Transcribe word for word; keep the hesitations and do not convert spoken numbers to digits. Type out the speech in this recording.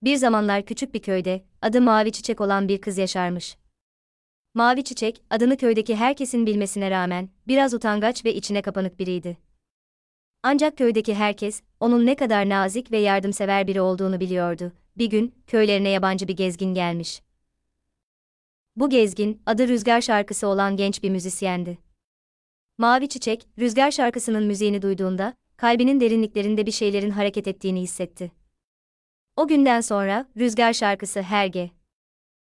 Bir zamanlar küçük bir köyde, adı Mavi Çiçek olan bir kız yaşarmış. Mavi Çiçek, adını köydeki herkesin bilmesine rağmen, biraz utangaç ve içine kapanık biriydi. Ancak köydeki herkes, onun ne kadar nazik ve yardımsever biri olduğunu biliyordu. Bir gün, köylerine yabancı bir gezgin gelmiş. Bu gezgin, adı Rüzgar şarkısı olan genç bir müzisyendi. Mavi Çiçek, Rüzgar şarkısının müziğini duyduğunda, kalbinin derinliklerinde bir şeylerin hareket ettiğini hissetti. O günden sonra, Rüzgar şarkısı her ge